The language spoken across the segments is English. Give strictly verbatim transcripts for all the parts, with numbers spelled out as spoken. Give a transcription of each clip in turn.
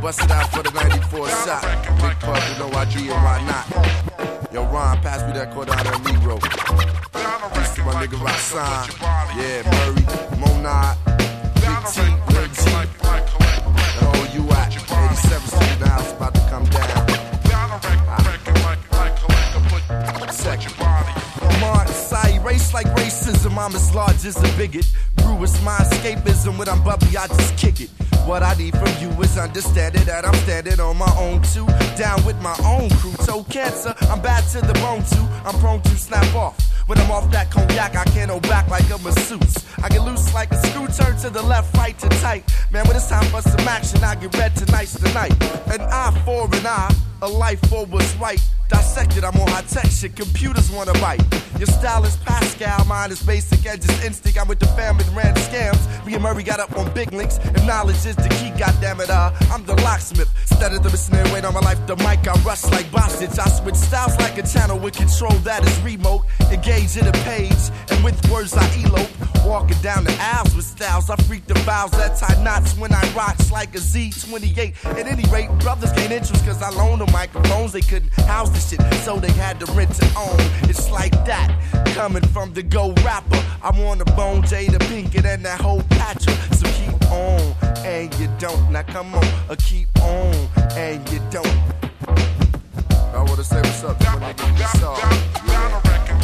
bust it out for the ninety-four shot. Big pub, you know I D and why not. Yo, Ron, pass me that quarter out of Negro. Peace to my nigga Rasan. Yeah, Murray, Monad, Big T, Lil G. And all you at. eighty-seven Street now, it's about to come down. Second. Mark, Sai, race like racism, I'm as large as a bigot. Brew is my escapism, when I'm bubbly, I just kick it. What I need from you is understanding that I'm standing on my own too. Down with my own crew, toe cancer, I'm bad to the bone too. I'm prone to snap off. When I'm off that cognac, I can't hold back like a masseuse. I get loose like a screw, turn to the left, right to tight. Man, when it's time for some action, I get red tonight's the night. An eye for an eye, a life for what's right. Dissected, I'm on high tech shit, computers wanna bite. Your style is Pascal, mine is basic and just instinct. I'm with the fam and ran scams. Me and Murray got up on big links, and knowledge is the key, goddammit. Uh, I'm the locksmith. Instead of the listening, wait on my life, the mic, I rush like Bostic. I switch styles like a channel with control that is remote. Engage in a page, and with words I elope. Walking down the aisles with styles, I freak the vows that tie knots when I rocks like a Z twenty-eight. At any rate, brothers gain interest cause I loaned them microphones. They couldn't house the shit, so they had to rent to own. It's like that, coming from the go rapper. I want a bone, Jada Pinkett and that whole patcher. So keep on, and you don't. Now come on, uh, keep on, and you don't. I wanna say what's up to my nigga Bissar. Yeah.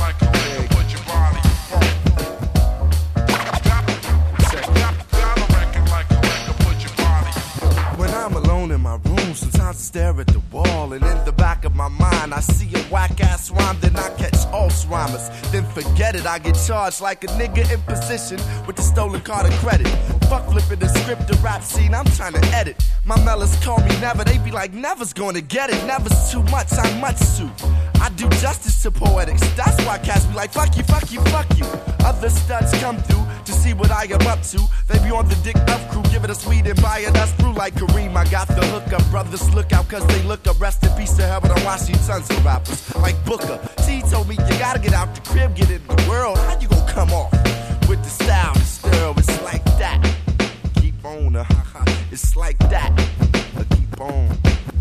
When I'm alone in my room, sometimes I stare at the wall, and in the back of my mind I see a whack-ass rhyme, then I catch Alzheimer's. Then forget it, I get charged like a nigga in position with the stolen card of credit. Fuck flipping the script, the rap scene, I'm trying to edit. My mellas call me never, they be like never's gonna get it. Never's too much, I'm much too. I do justice to poetics, that's why cats be like fuck you, fuck you, fuck you. Other studs come through to see what I am up to. They be on the dick up crew, giving us weed and buying us through like Kareem. I got the hookup, brothers look out cause they look up. Rest in peace to heaven, I'm watching tons of rappers like Booker T told me you gotta get out the crib, get in the world. How you gonna come off with the style, the stir? It's like that. Keep on, uh, it's like that. Uh, keep on.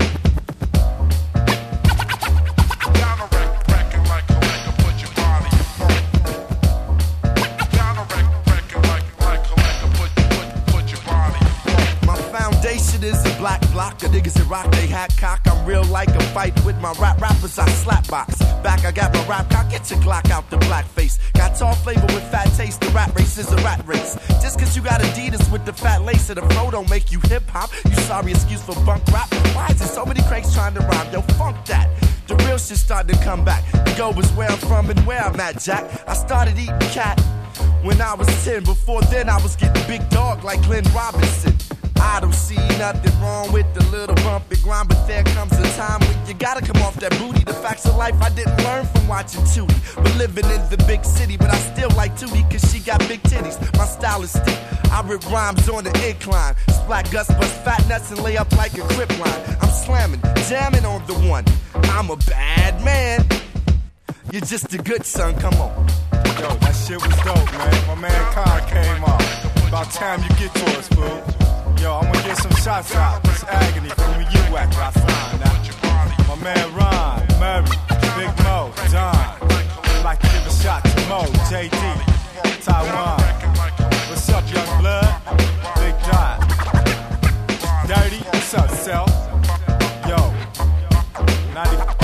Foundation is a black block of niggas that rock they hat cock. I'm real like a fight with my rap rappers. I slap box. Back I got my rap cock. Get your Glock out the black face. Got tall flavor with fat taste. The rap race is a rat race. Just cause you got Adidas with the fat lace and the flow don't make you hip hop. You sorry excuse for bunk rap. Why is there so many cranks trying to rhyme? Yo, funk that. The real shit starting to come back. The go is where I'm from and where I'm at, Jack. I started eating cat when I was ten. Before then I was getting big dog like Glenn Robinson. I don't see nothing wrong with the little bump and grind, but there comes a time when you gotta come off that booty. The facts of life I didn't learn from watching Tootie. But living in the big city, but I still like Tootie cause she got big titties. My style is steep, I rip rhymes on the incline. Splat guts, bust fat nuts and lay up like a grip line. I'm slamming, jamming on the one. I'm a bad man. You're just a good son, come on. Yo, that shit was dope, man. My man Khan came up. About time you get to us, fool. Yo, I'm gonna get some shots out. It's agony from where you at, I find out. My man Ron, Murray, Big Mo, Don. I'd like to give a shot to Mo, J D, Taiwan. What's up, young blood? Big Dot. Dirty, what's up, Self? Yo, ninety